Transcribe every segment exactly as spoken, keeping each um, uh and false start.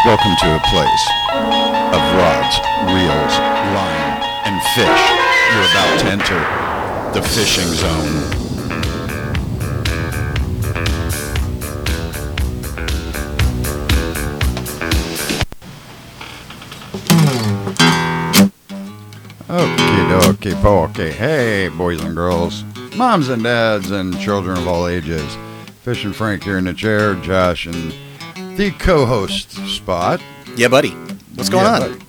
Welcome to a place of rods, reels, line, and fish. You're about to enter the fishing zone. Okie dokie pokey. Hey, boys and girls, moms and dads, and children of all ages. Fish and Frank here in the chair, Josh and the co-host spot. Yeah, buddy. What's going yeah, on? Buddy.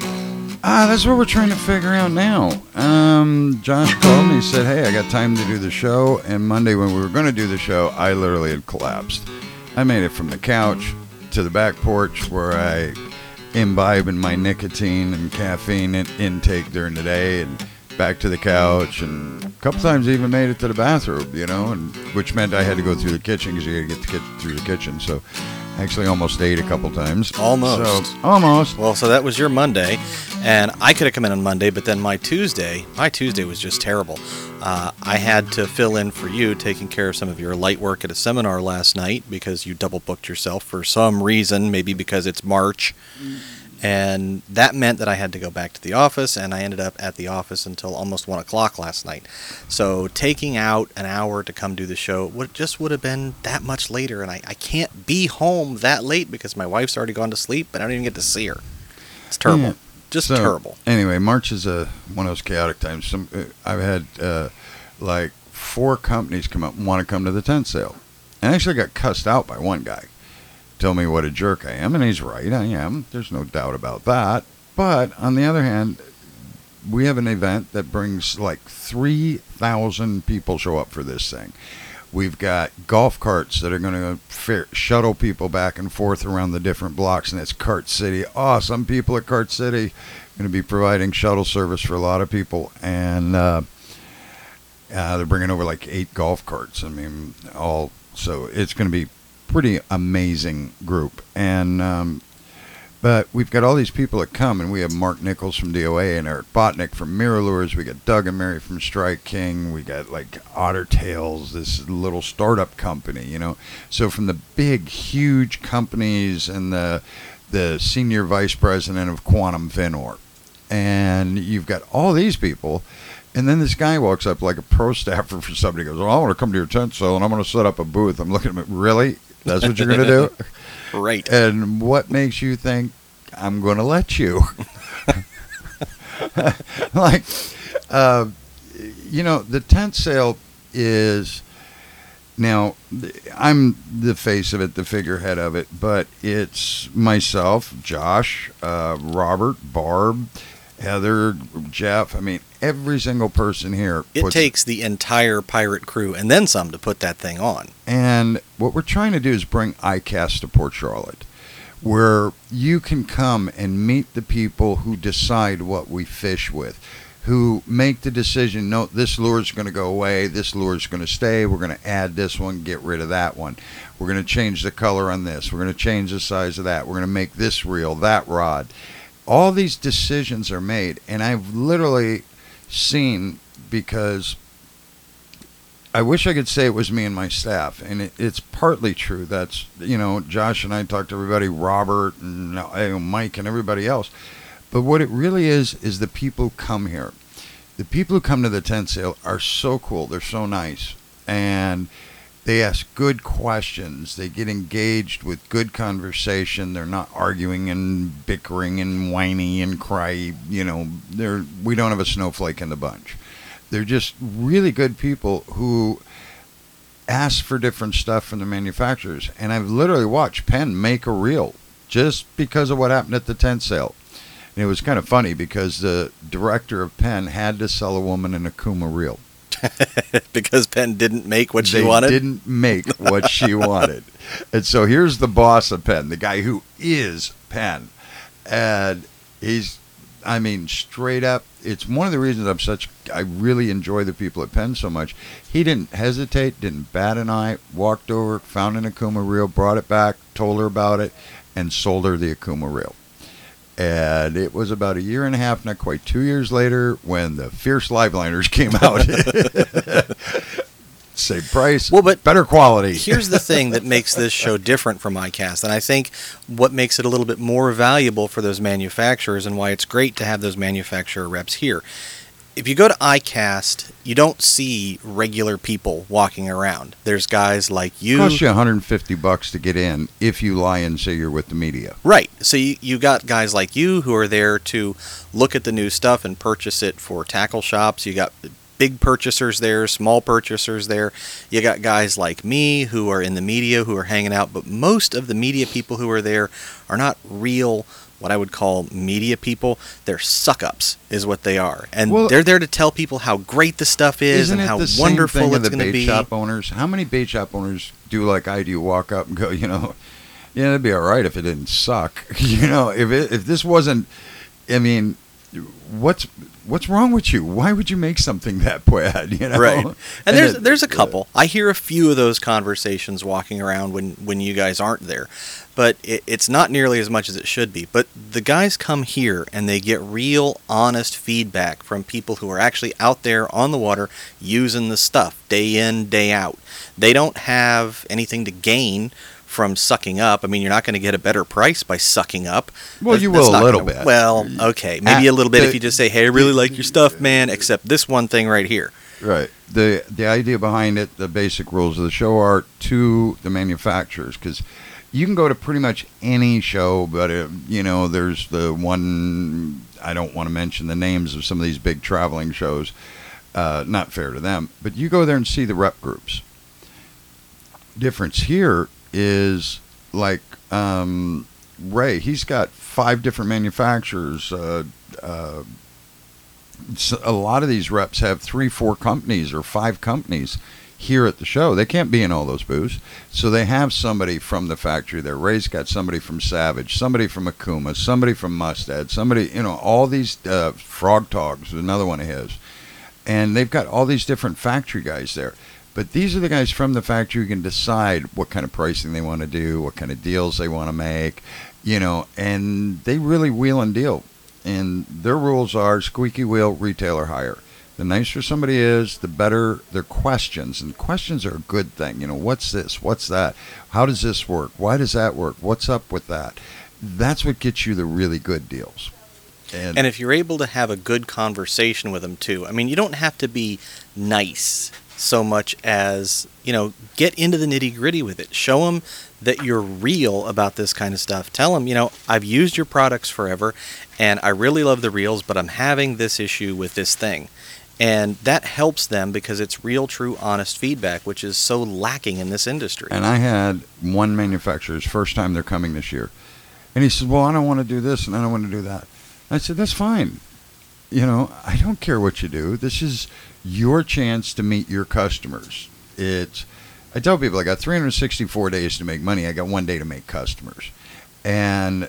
Ah, that's what we're trying to figure out now. Um, Josh called me, he said, hey, I got time to do the show. And Monday when we were going to do the show, I literally had collapsed. I made it from the couch to the back porch where I imbibe in my nicotine and caffeine in- intake during the day, and back to the couch, and a couple times even made it to the bathroom, you know, and which meant I had to go through the kitchen because you got to get the kit- through the kitchen. So actually almost ate a couple times. Almost. So, almost. Well, so that was your Monday, and I could have come in on Monday, but then my Tuesday, my Tuesday was just terrible. Uh, I had to fill in for you, taking care of some of your light work at a seminar last night because you double booked yourself for some reason, maybe because it's March. And that meant that I had to go back to the office, and I ended up at the office until almost one o'clock last night. So taking out an hour to come do the show would just would have been that much later, and I, I can't be home that late because my wife's already gone to sleep, and I don't even get to see her. It's terrible. Yeah. Just so, terrible. Anyway, March is a one of those chaotic times. Some uh, I've had uh, like four companies come up and want to come to the tent sale, and I actually got cussed out by one guy. Tell me what a jerk I am, and he's right, I am. There's no doubt about that. But on the other hand, we have an event that brings like three thousand people show up for this thing. We've got golf carts that are going to fair, shuttle people back and forth around the different blocks, and it's Cart City. Oh, some people at Cart City are going to be providing shuttle service for a lot of people, and uh, uh, they're bringing over like eight golf carts. I mean, all so it's going to be pretty amazing group. And um but we've got all these people that come, and we have Mark Nichols from D O A and Eric Botnick from Mirrorlures. We got Doug and Mary from Strike King. We got like Otter Tails, this little startup company, you know. So from the big huge companies, and the the senior vice president of Quantum Finor, and you've got all these people. And then this guy walks up like a pro staffer for somebody, goes, well, I want to come to your tent sale, and I'm going to set up a booth. I'm looking at him, really? That's what you're going to do? Right. And what makes you think I'm going to let you? like, uh, you know, the tent sale is, now, I'm the face of it, the figurehead of it, but it's myself, Josh, uh, Robert, Barb, Heather, Jeff. I mean, every single person here. It takes the entire pirate crew and then some to put that thing on. And what we're trying to do is bring I CAST to Port Charlotte, where you can come and meet the people who decide what we fish with, who make the decision, no, this lure is going to go away, this lure is going to stay, we're going to add this one, get rid of that one. We're going to change the color on this, we're going to change the size of that, we're going to make this reel, that rod. All these decisions are made, and I've literally seen, because I wish I could say it was me and my staff, and it, it's partly true. That's, you know, Josh and I talked to everybody, Robert and you know, Mike and everybody else. But what it really is, is the people who come here. The people who come to the tent sale are so cool. They're so nice. And they ask good questions. They get engaged with good conversation. They're not arguing and bickering and whiny and cry. You know, they're we don't have a snowflake in the bunch. They're just really good people who ask for different stuff from the manufacturers. And I've literally watched Penn make a reel just because of what happened at the tent sale. And it was kind of funny because the director of Penn had to sell a woman an Akuma reel. Because Penn didn't make what she they wanted? They didn't make what she wanted. And so here's the boss of Penn, the guy who is Penn. And he's, I mean, straight up, it's one of the reasons I'm such, I really enjoy the people at Penn so much. He didn't hesitate, didn't bat an eye, walked over, found an Akuma reel, brought it back, told her about it, and sold her the Akuma reel. And it was about a year and a half, not quite two years later, when the Fierce Liveliners came out. Same price, Well, but better quality. Here's the thing that makes this show different from iCast, and I think what makes it a little bit more valuable for those manufacturers and why it's great to have those manufacturer reps here. If you go to iCast, you don't see regular people walking around. There's guys like you. It costs you one hundred fifty bucks to get in if you lie and say you're with the media. Right. So you, you got guys like you who are there to look at the new stuff and purchase it for tackle shops. You got big purchasers there, small purchasers there. You got guys like me who are in the media who are hanging out, but most of the media people who are there are not real, what I would call media people. They're suck-ups is what they are. And Well, they're there to tell people how great the stuff is Isn't and it how the same wonderful thing of it's the going to bait be. shop owners? How many bait shop owners do like I do, walk up and go, you know, yeah, it'd be all right if it didn't suck. You know, if it, if this wasn't, I mean, what's what's wrong with you? Why would you make something that bad? You know, Right. And, and there's it- there's a couple. I hear a few of those conversations walking around when, when you guys aren't there. But it, it's not nearly as much as it should be. But the guys come here and they get real, honest feedback from people who are actually out there on the water using the stuff day in, day out. They don't have anything to gain from sucking up. I mean, you're not going to get a better price by sucking up. Well, That's- you that's will a not little gonna- bit. Well, okay, maybe Uh, a little bit the- if you just say, "Hey, I really like your stuff, man," except this one thing right here. Right. The the idea behind it, the basic rules of the show are to the manufacturers, because you can go to pretty much any show, but uh, you know, there's the one, I don't want to mention the names of some of these big traveling shows. Uh, not fair to them, but you go there and see the rep groups. Difference here is like um, Ray. He's got five different manufacturers. Uh, uh, So a lot of these reps have three, four companies or five companies here at the show. They can't be in all those booths. So they have somebody from the factory there. Ray's got somebody from Savage, somebody from Akuma, somebody from Mustad, somebody, you know, all these, uh, Frog Togs, another one of his. And they've got all these different factory guys there. But these are the guys from the factory who can decide what kind of pricing they want to do, what kind of deals they want to make, you know, and they really wheel and deal. And their rules are squeaky wheel, retailer hire. The nicer somebody is, the better their questions. And questions are a good thing. You know, what's this? What's that? How does this work? Why does that work? What's up with that? That's what gets you the really good deals. And, And if you're able to have a good conversation with them too, I mean, you don't have to be nice so much as, you know, get into the nitty gritty with it. Show them that you're real about this kind of stuff. Tell them, you know, I've used your products forever and I really love the reels, but I'm having this issue with this thing. And that helps them because it's real, true, honest feedback, which is so lacking in this industry. and I had one manufacturer's first time they're coming this year. And he said, well, I don't want to do this and I don't want to do that. I said, that's fine. You know, I don't care what you do. This is your chance to meet your customers. It's, I tell people I got three hundred sixty-four days to make money. I got one day to make customers. And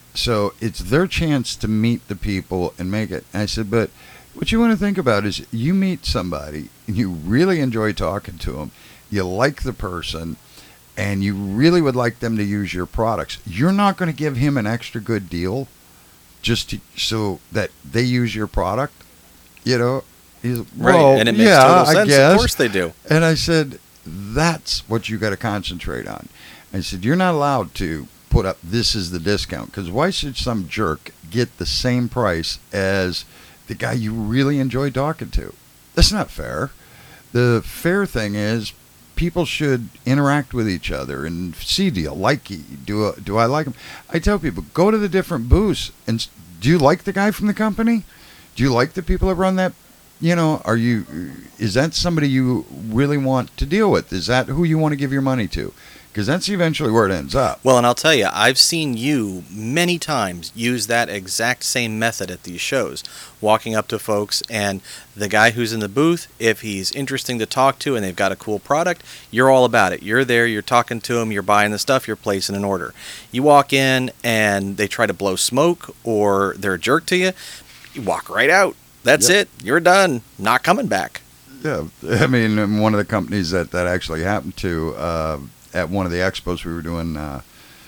so it's their chance to meet the people and make it. And I said, but what you want to think about is you meet somebody and you really enjoy talking to them. You like the person and you really would like them to use your products. You're not going to give him an extra good deal just to, so that they use your product, you know? He's, Right, well, and it makes yeah, total I sense. guess. Of course they do. And I said, that's what you got to concentrate on. I said, you're not allowed to put up, this is the discount, because why should some jerk get the same price as the guy you really enjoy talking to? That's not fair. The fair thing is people should interact with each other and see, do you like you? Do, do I like him? I tell people, go to the different booths and s- do you like the guy from the company? Do you like the people that run that? You know, are you, is that somebody you really want to deal with? Is that who you want to give your money to? Because that's eventually where it ends up. Well, and I'll tell you, I've seen you many times use that exact same method at these shows, walking up to folks, and the guy who's in the booth, if he's interesting to talk to and they've got a cool product, you're all about it. You're there, you're talking to them, you're buying the stuff, you're placing an order. You walk in and they try to blow smoke or they're a jerk to you, you walk right out. That's Yep. it. You're done. Not coming back. Yeah, I mean, um, one of the companies that that actually happened to uh, at one of the expos we were doing uh,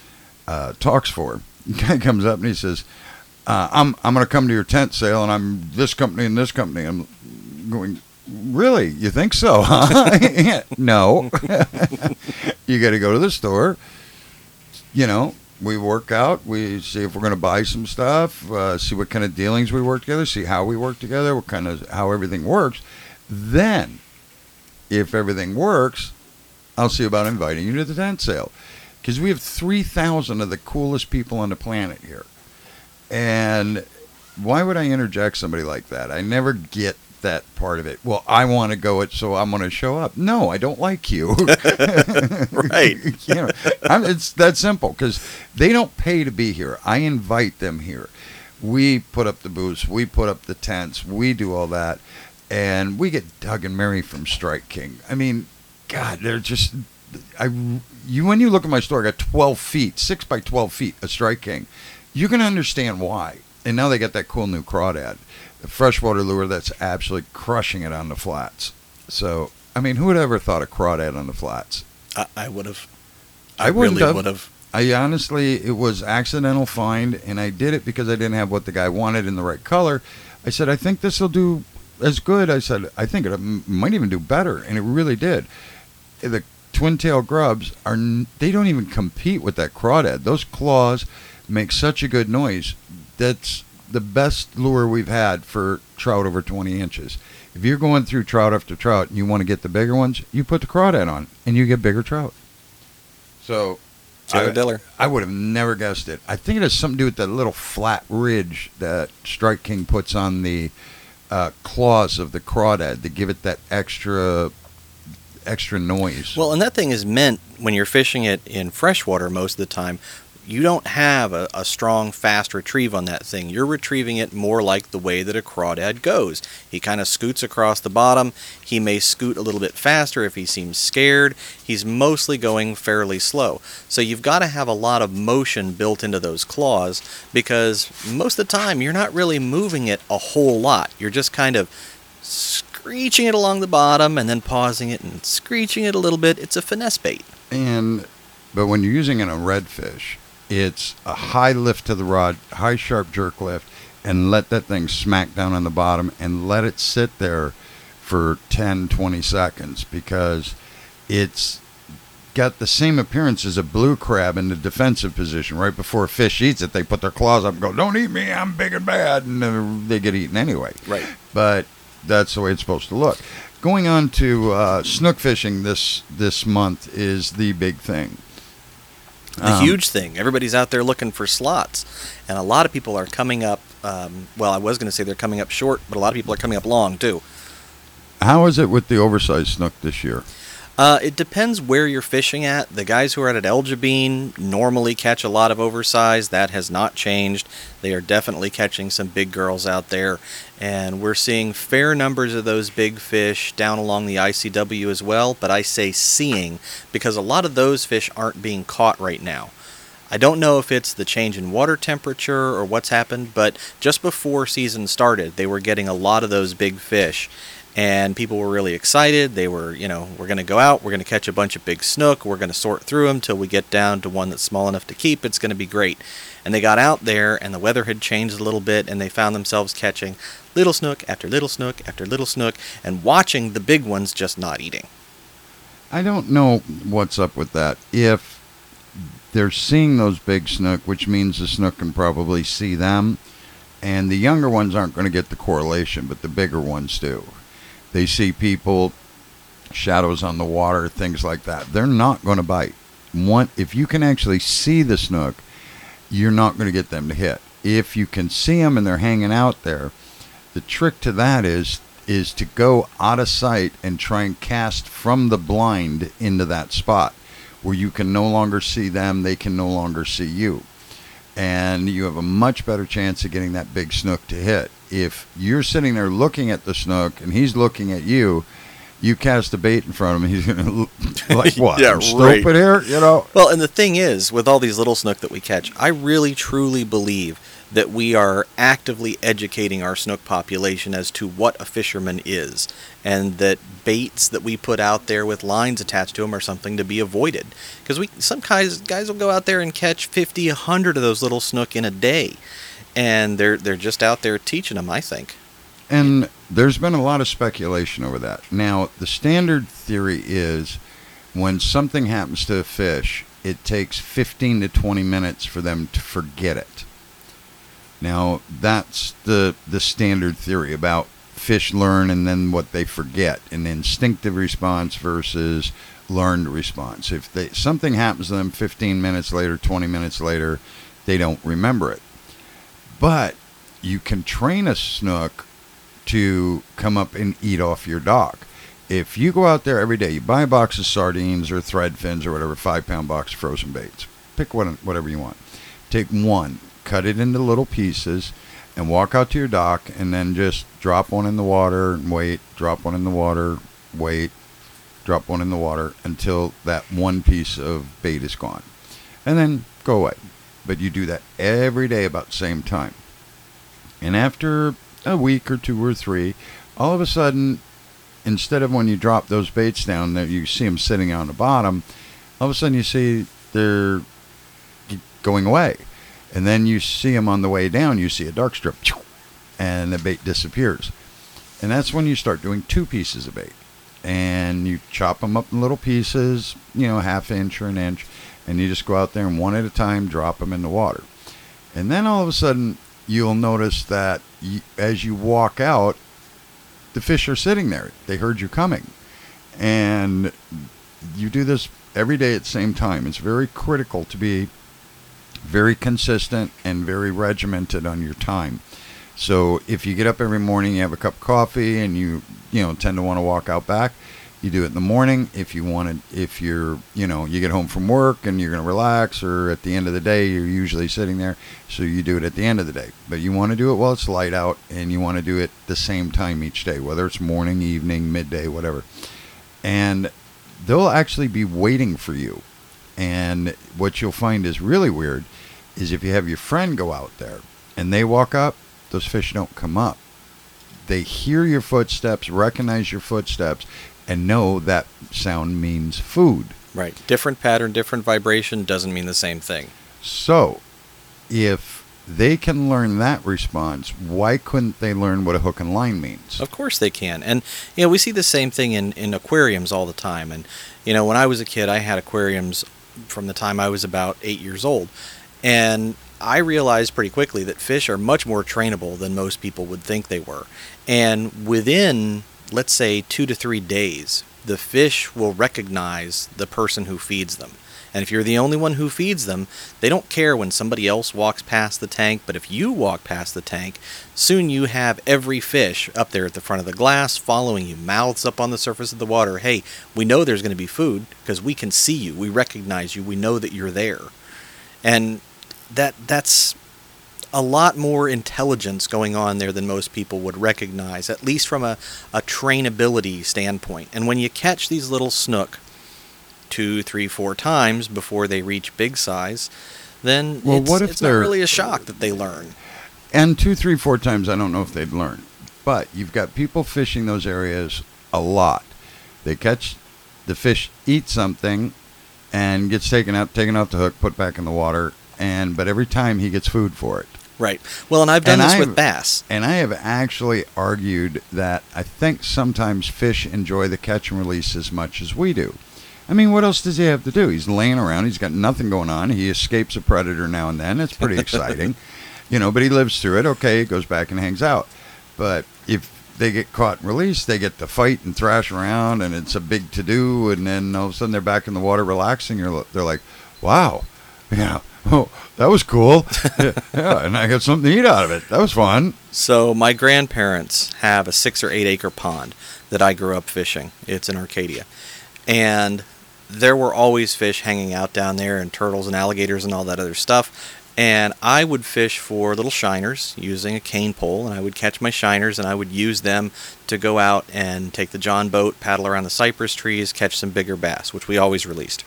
uh, talks for, the guy comes up and he says, uh, "I'm I'm going to come to your tent sale, and I'm this company and this company." I'm going, Really? You think so, huh? No. You got to go to the store. You know, we work out. We see if we're going to buy some stuff, uh, see what kind of dealings we work together, see how we work together, what kind of how everything works. Then, if everything works, I'll see about inviting you to the tent sale. Because we have three thousand of the coolest people on the planet here. And why would I interject somebody like that? I never get that part of it. Well, I want to go it, so I'm going to show up. No, I don't like you. Right. You know, I'm, it's that simple because they don't pay to be here. I invite them here. We put up the booths. We put up the tents. We do all that. And we get Doug and Mary from Strike King. I mean, God, they're just... I, you When you look at my store, I got twelve feet, six by twelve feet of Strike King. You're going to understand why. And now they got that cool new crawdad, the freshwater lure that's absolutely crushing it on the flats. So, I mean, who would ever thought of crawdad on the flats? I, I would have. I, I wouldn't really have. would have. I honestly, it was accidental find, and I did it because I didn't have what the guy wanted in the right color. I said, I think this will do as good. I said, I think it m- might even do better, and it really did. The twin tail grubs are, n- they don't even compete with that crawdad. Those claws make such a good noise. That's the best lure we've had for trout over twenty inches. If you're going through trout after trout and you want to get the bigger ones, you put the crawdad on and you get bigger trout. So Taylor I, Diller. I would have never guessed it. I think it has something to do with that little flat ridge that Strike King puts on the uh, claws of the crawdad to give it that extra extra noise. Well, and that thing is meant when you're fishing it in freshwater most of the time. You don't have a, a strong, fast retrieve on that thing. You're retrieving it more like the way that a crawdad goes. He kind of scoots across the bottom. He may scoot a little bit faster if he seems scared. He's mostly going fairly slow. So you've got to have a lot of motion built into those claws because most of the time you're not really moving it a whole lot. You're just kind of screeching it along the bottom and then pausing it and screeching it a little bit. It's a finesse bait. And but when you're using it on redfish, it's a high lift to the rod, high sharp jerk lift, and let that thing smack down on the bottom and let it sit there for ten, twenty seconds because it's got the same appearance as a blue crab in the defensive position. Right before a fish eats it, they put their claws up and go, "Don't eat me, I'm big and bad," and then they get eaten anyway. Right. But that's the way it's supposed to look. Going on to uh, snook fishing this, this month is the big thing. The Um, huge thing. Everybody's out there looking for slots. And a lot of people are coming up, um, well, I was going to say they're coming up short, but a lot of people are coming up long, too. How is it with the oversized snook this year? Uh, it depends where you're fishing at. The guys who are at El Jabin normally catch a lot of oversized. That has not changed. They are definitely catching some big girls out there. And we're seeing fair numbers of those big fish down along the I C W as well. But I say seeing because a lot of those fish aren't being caught right now. I don't know if it's the change in water temperature or what's happened, but just before season started, they were getting a lot of those big fish. And people were really excited. They were, you know, we're going to go out, we're going to catch a bunch of big snook, we're going to sort through them till we get down to one that's small enough to keep. It's going to be great. And they got out there, and the weather had changed a little bit, and they found themselves catching little snook after little snook after little snook, and watching the big ones just not eating. I don't know what's up with that. If they're seeing those big snook, which means the snook can probably see them, and the younger ones aren't going to get the correlation, but the bigger ones do. They see people, shadows on the water, things like that. They're not going to bite. One, if you can actually see the snook, you're not going to get them to hit. If you can see them and they're hanging out there, the trick to that is is to go out of sight and try and cast from the blind into that spot where you can no longer see them, they can no longer see you. And you have a much better chance of getting that big snook to hit. If you're sitting there looking at the snook and he's looking at you, you cast a bait in front of him, he's going to look like, what? Yeah, I'm stupid right. here? You know? Well, and the thing is, with all these little snook that we catch, I really truly believe that we are actively educating our snook population as to what a fisherman is, and that baits that we put out there with lines attached to them are something to be avoided. Because we some guys guys will go out there and catch fifty, a hundred of those little snook in a day, and they're they're just out there teaching them, I think. And there's been a lot of speculation over that. Now, the standard theory is when something happens to a fish, it takes fifteen to twenty minutes for them to forget it. Now, that's the the standard theory about fish learn and then what they forget, an instinctive response versus learned response. If they something happens to them fifteen minutes later, twenty minutes later, they don't remember it. But you can train a snook to come up and eat off your dock. If you go out there every day, you buy a box of sardines or thread fins or whatever, five pound box of frozen baits. Pick what, whatever you want. Take one, cut it into little pieces, and walk out to your dock and then just drop one in the water and wait, drop one in the water, wait, drop one in the water until that one piece of bait is gone. And then go away. But you do that every day about the same time. And after a week or two or three, all of a sudden, instead of when you drop those baits down, that you see them sitting on the bottom, all of a sudden you see they're going away. And then you see them on the way down, you see a dark strip, and the bait disappears. And that's when you start doing two pieces of bait. And you chop them up in little pieces, you know, half inch or an inch, and you just go out there and one at a time drop them in the water. And then all of a sudden, you'll notice that you, as you walk out, the fish are sitting there. They heard you coming. And you do this every day at the same time. It's very critical to be very consistent and very regimented on your time. So if you get up every morning, you have a cup of coffee, and you you know tend to want to walk out back, you do it in the morning. If you want to, if you're you know you get home from work and you're going to relax, or at the end of the day, you're usually sitting there, so you do it at the end of the day. But you want to do it while it's light out, and you want to do it the same time each day, whether it's morning, evening, midday, whatever. And they'll actually be waiting for you. And what you'll find is really weird is if you have your friend go out there and they walk up, those fish don't come up. They hear your footsteps, recognize your footsteps, and know that sound means food. Right. Different pattern, different vibration doesn't mean the same thing. So, if they can learn that response, why couldn't they learn what a hook and line means? Of course they can. And, you know, we see the same thing in, in aquariums all the time. And, you know, when I was a kid, I had aquariums from the time I was about eight years old. And I realized pretty quickly that fish are much more trainable than most people would think they were. And within, let's say, two to three days, the fish will recognize the person who feeds them. And if you're the only one who feeds them, they don't care when somebody else walks past the tank. But if you walk past the tank, soon you have every fish up there at the front of the glass following you, mouths up on the surface of the water. Hey, we know there's going to be food because we can see you. We recognize you. We know that you're there. And that that's a lot more intelligence going on there than most people would recognize, at least from a, a trainability standpoint. And when you catch these little snook two, three, four times before they reach big size, then well, it's, what if it's not they're, really a shock that they learn. And two, three, four times, I don't know if they'd learn. But you've got people fishing those areas a lot. They catch the fish, eat something, and gets taken out, taken off the hook, put back in the water, and but every time he gets food for it. Right. Well, and I've done and this I've, with bass. And I have actually argued that I think sometimes fish enjoy the catch and release as much as we do. I mean, what else does he have to do? He's laying around. He's got nothing going on. He escapes a predator now and then. It's pretty exciting. You know, but he lives through it. Okay, he goes back and hangs out. But if they get caught and released, they get to fight and thrash around, and it's a big to-do, and then all of a sudden they're back in the water relaxing. You're, they're like, wow, yeah, oh, that was cool. yeah, yeah, and I got something to eat out of it. That was fun. So my grandparents have a six or eight acre pond that I grew up fishing. It's in Arcadia. And there were always fish hanging out down there, and turtles and alligators and all that other stuff. And I would fish for little shiners using a cane pole, and I would catch my shiners, and I would use them to go out and take the John boat, paddle around the cypress trees, catch some bigger bass, which we always released.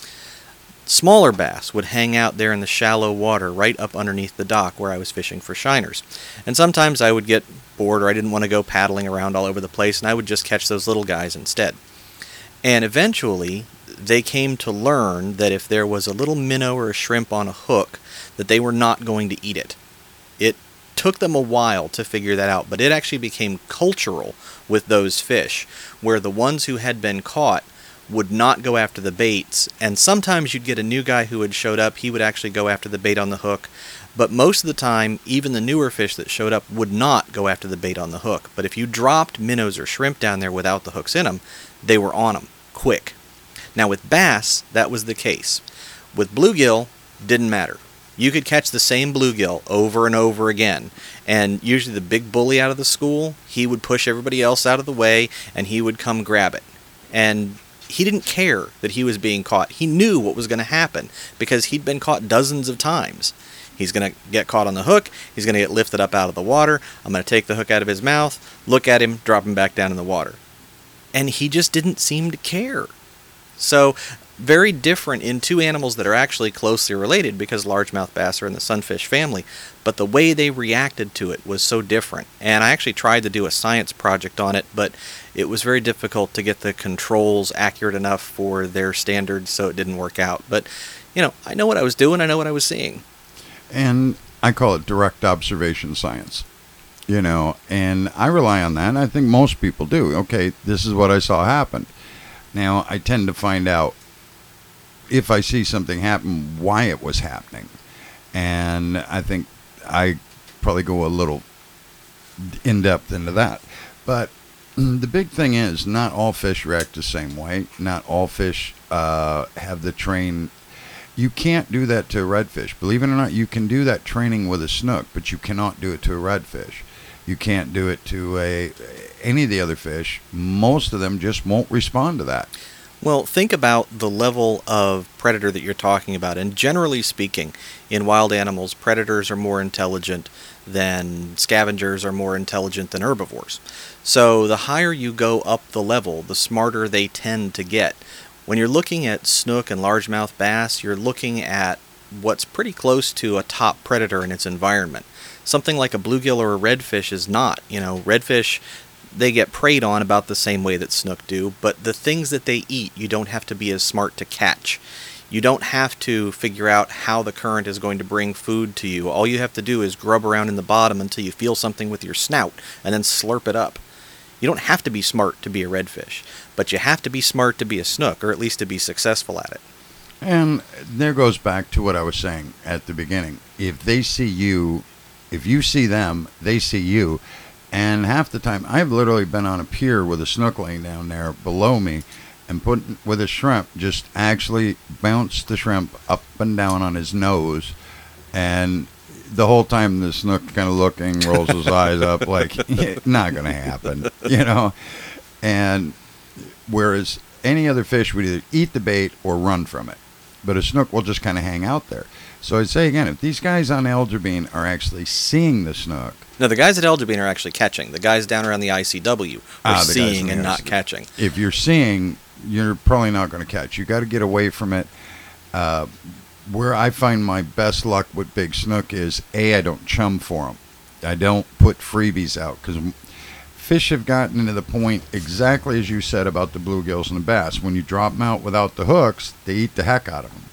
Smaller bass would hang out there in the shallow water right up underneath the dock where I was fishing for shiners. And sometimes I would get bored, or I didn't want to go paddling around all over the place, and I would just catch those little guys instead. And eventually, they came to learn that if there was a little minnow or a shrimp on a hook, that they were not going to eat it. It took them a while to figure that out, but it actually became cultural with those fish, where the ones who had been caught would not go after the baits, and sometimes you'd get a new guy who had showed up, he would actually go after the bait on the hook, but most of the time, even the newer fish that showed up would not go after the bait on the hook. But if you dropped minnows or shrimp down there without the hooks in them, they were on them, quick. Now with bass, that was the case. With bluegill, didn't matter. You could catch the same bluegill over and over again, and usually the big bully out of the school, he would push everybody else out of the way, and he would come grab it. And he didn't care that he was being caught. He knew what was going to happen because he'd been caught dozens of times. He's going to get caught on the hook. He's going to get lifted up out of the water. I'm going to take the hook out of his mouth, look at him, drop him back down in the water. And he just didn't seem to care. So, very different in two animals that are actually closely related because largemouth bass are in the sunfish family. But the way they reacted to it was so different. And I actually tried to do a science project on it, but it was very difficult to get the controls accurate enough for their standards, so it didn't work out. But, you know, I know what I was doing. I know what I was seeing. And I call it direct observation science, you know, and I rely on that, and I think most people do. Okay, this is what I saw happen. Now, I tend to find out, if I see something happen, why it was happening. And I think I probably go a little in-depth into that. But the big thing is, not all fish react the same way. Not all fish uh, have the train. You can't do that to a redfish. Believe it or not, you can do that training with a snook, but you cannot do it to a redfish. You can't do it to a any of the other fish. Most of them just won't respond to that. Well, think about the level of predator that you're talking about. And generally speaking, in wild animals, predators are more intelligent than scavengers are more intelligent than herbivores. So the higher you go up the level, the smarter they tend to get. When you're looking at snook and largemouth bass, you're looking at what's pretty close to a top predator in its environment. Something like a bluegill or a redfish is not. You know, redfish, they get preyed on about the same way that snook do, but the things that they eat, you don't have to be as smart to catch. You don't have to figure out how the current is going to bring food to you. All you have to do is grub around in the bottom until you feel something with your snout and then slurp it up. You don't have to be smart to be a redfish, but you have to be smart to be a snook, or at least to be successful at it. And there goes back to what I was saying at the beginning. If they see you, if you see them, they see you. And half the time, I've literally been on a pier with a snook laying down there below me and put with a shrimp, just actually bounced the shrimp up and down on his nose. And the whole time the snook kind of looking, rolls his eyes up like, not going to happen, you know. And whereas any other fish would either eat the bait or run from it. But a snook will just kind of hang out there. So I'd say again, if these guys on Alger Bean are actually seeing the snook. No, the guys at Alger Bean are actually catching. The guys down around the I C W are ah, seeing and not catching. If you're seeing, you're probably not going to catch. You got to get away from it. Uh, where I find my best luck with big snook is, A, I don't chum for them. I don't put freebies out because fish have gotten to the point, exactly as you said about the bluegills and the bass. When you drop them out without the hooks, they eat the heck out of them.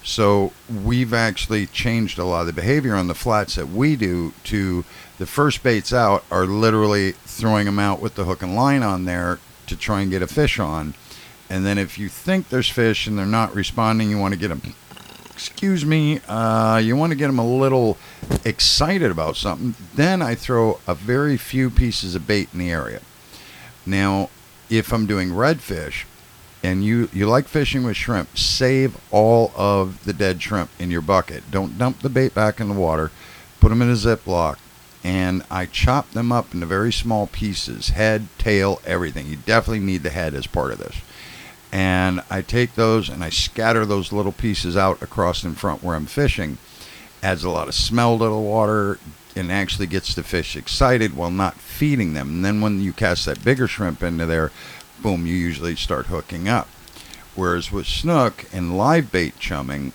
So we've actually changed a lot of the behavior on the flats that we do to the first baits out are literally throwing them out with the hook and line on there to try and get a fish on. And then if you think there's fish and they're not responding, you want to get them, excuse me, uh, you want to get them a little excited about something. Then I throw a very few pieces of bait in the area. Now, if I'm doing redfish, and you, you like fishing with shrimp, save all of the dead shrimp in your bucket. Don't dump the bait back in the water. Put them in a Ziploc. And I chop them up into very small pieces. Head, tail, everything. You definitely need the head as part of this. And I take those and I scatter those little pieces out across in front where I'm fishing. Adds a lot of smell to the water and actually gets the fish excited while not feeding them. And then when you cast that bigger shrimp into there, boom, you usually start hooking up. Whereas with snook and live bait chumming,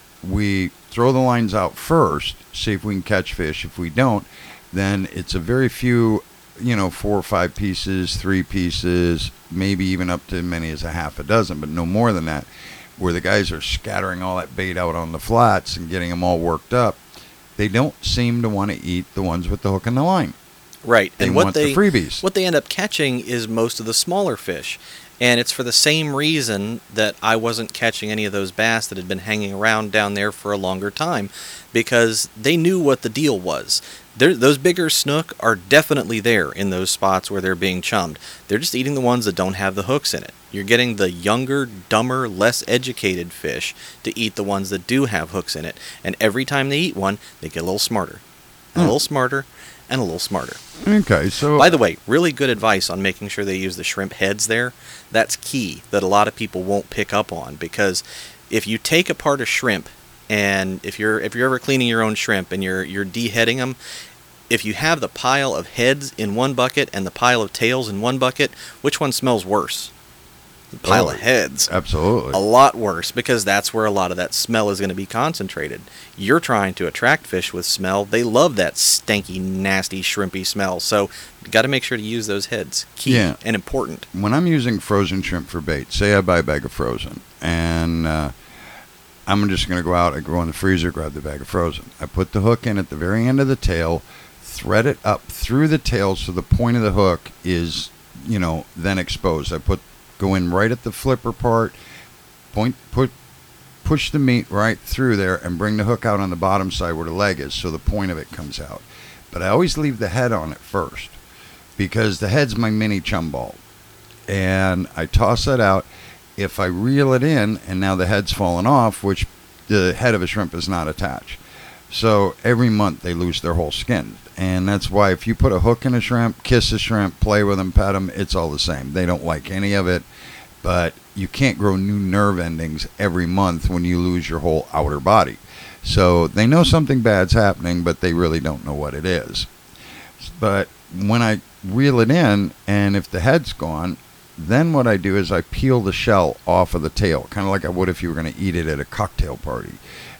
we throw the lines out first, see if we can catch fish. If we don't, then it's a very few, you know, four or five pieces, three pieces, maybe even up to as many as a half a dozen, but no more than that, where the guys are scattering all that bait out on the flats and getting them all worked up. they don't seem to want to eat the ones with the hook and the line. Right. They and what want they the freebies. what they end up catching is most of the smaller fish. And it's for the same reason that I wasn't catching any of those bass that had been hanging around down there for a longer time, because they knew what the deal was. They're, those bigger snook are definitely there in those spots where they're being chummed. They're just eating the ones that don't have the hooks in it. You're getting the younger, dumber, less educated fish to eat the ones that do have hooks in it. And every time they eat one, they get a little smarter, and a Hmm. little smarter, and a little smarter. Okay, so By the way, really good advice on making sure they use the shrimp heads there. That's key that a lot of people won't pick up on, because if you take apart a shrimp, and if you're if you're ever cleaning your own shrimp and you're you're deheading them, if you have the pile of heads in one bucket and the pile of tails in one bucket, which one smells worse? The pile Oh, of heads. absolutely. A lot worse, because that's where a lot of that smell is going to be concentrated. You're trying to attract fish with smell. They love that stanky, nasty, shrimpy smell. So you got to make sure to use those heads. Key Yeah. and important. When I'm using frozen shrimp for bait, say I buy a bag of frozen, and uh, I'm just going to go out, I go in the freezer, grab the bag of frozen. I put the hook in at the very end of the tail, thread it up through the tail so the point of the hook is, you know, then exposed. I put go in right at the flipper part, point, put, push the meat right through there, and bring the hook out on the bottom side where the leg is, so the point of it comes out. But I always leave the head on it first, because the head's my mini chum ball, and I toss that out. If I reel it in, and now the head's fallen off, which the head of a shrimp is not attached, so every month they lose their whole skin. And that's why if you put a hook in a shrimp, kiss a shrimp, play with them, pet them, it's all the same. They don't like any of it, but you can't grow new nerve endings every month when you lose your whole outer body. So they know something bad's happening, but they really don't know what it is. But when I reel it in, and if the head's gone, then what I do is I peel the shell off of the tail, kind of like I would if you were going to eat it at a cocktail party,